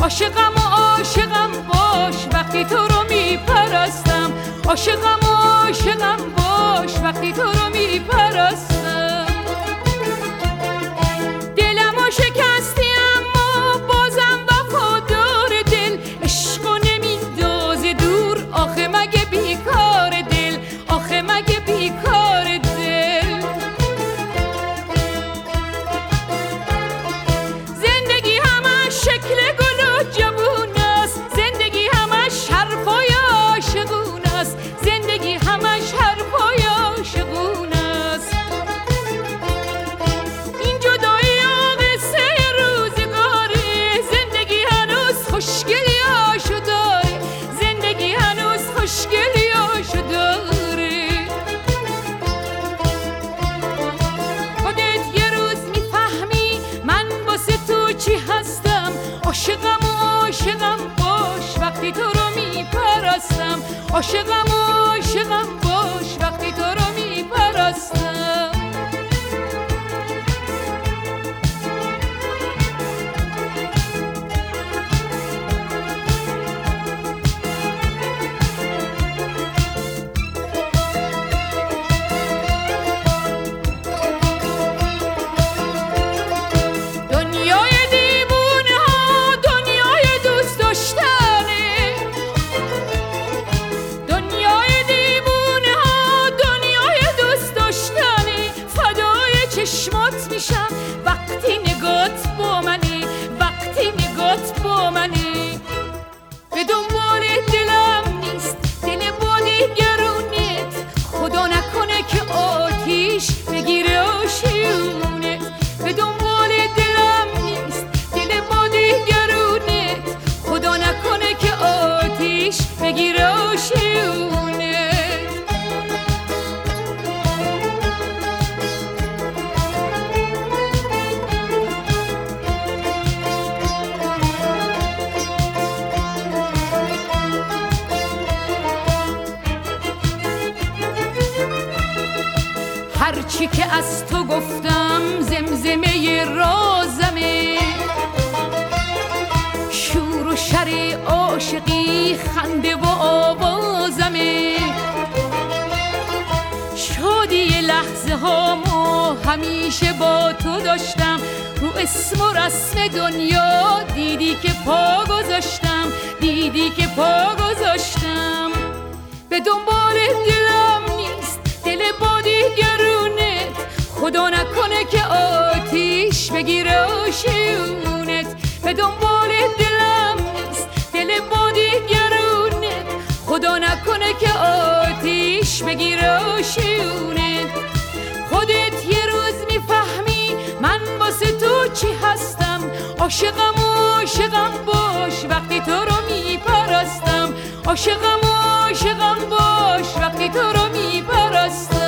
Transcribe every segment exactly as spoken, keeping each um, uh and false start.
عاشقم و عاشقم باش وقتی تو رو میپرستم. عاشقم و عاشقم باش وقتی تو رو میپرستم. دلمو شکستی اما بازم وفادار دل، عشقو نمیندازه دور آخه مگه بیکار دل، آخه مگه بیکار دل. زندگی همش شکل گل و جوون است، زندگی همش حرفای عاشقون است، زندگی همش حرفای عاشقون است. این جدایی و قصه روزگاره، زندگی هنوز خوشگلی هاشو داره، زندگی هنوز خوشگلی هاشو داره. خودت یه روز میفهمی من واسه تو چی هستم. عاشقم و عاشقم باش وقتی تو رو میپرستم. عاشقم و عاشقم باش وقتی تو رو میپرستم. دنیای دیوونه ها دنیای دوست داشتنه، دنیای دیوونه ها دنیای دوست داشتنه. فدای چشمات میشم وقتی نگات با منی، وقتی نگات با منی. به دنبال دلم نیست دل با دیگرونت، خدا نکنه که آتیش بگیره آشیونت. به دنبال دلم نیست دل با دیگرونت، خدا نکنه که آتیش بگیره آشیونت. هرچی که از تو گفتم زمزمه رازمه، شور و شر عاشقی خنده و آوازمه. شادی لحظه هامو همیشه با تو داشتم، رو اسم و رسم دنیا دیدی که پا گذاشتم، دیدی که پا گذاشتم. به دنبال دلم نیست دل با دیگرونت، خدا نکنه که آتیش بگیره آشیونت. به دنبال دلم نیست دل با دیگرونت، خدا نکنه که آتیش بگیره آشیونت. خودت یه روز میفهمی من واسه تو چی هستم. عاشقم و عاشقم باش وقتی تو رو میپرستم. عاشقم و عاشقم باش وقتی تو رو میپرستم.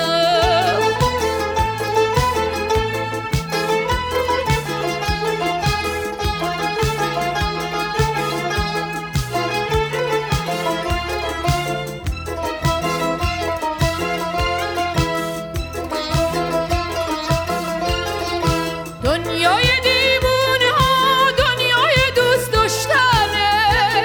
دنیای دیوونه ها دنیای دوست داشتنه،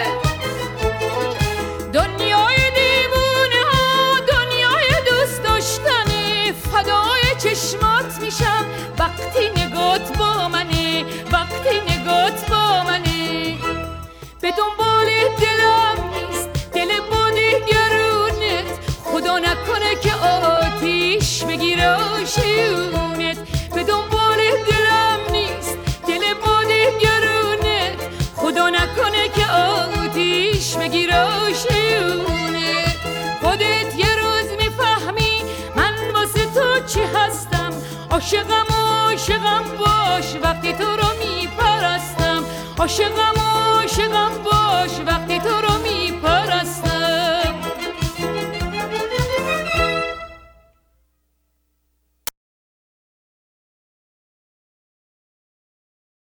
دنیای دیوونه ها دنیای دوست داشتنه. فدای چشمات میشم وقتی نگات با منه، وقتی نگات با منه. به دنبال دلم نیست دل با دیگرونت، خدا نکنه که آتیش بگیره آشیونت. به دنبال دلم نیست دل با دیگرونت، خدا نکنه که آتیش بگیره آشیونت. خودت یه روز میفهمی من واسه تو چی هستم. عاشقم و عاشقم باش وقتی تو رو میپرستم. عاشقم و عاشقم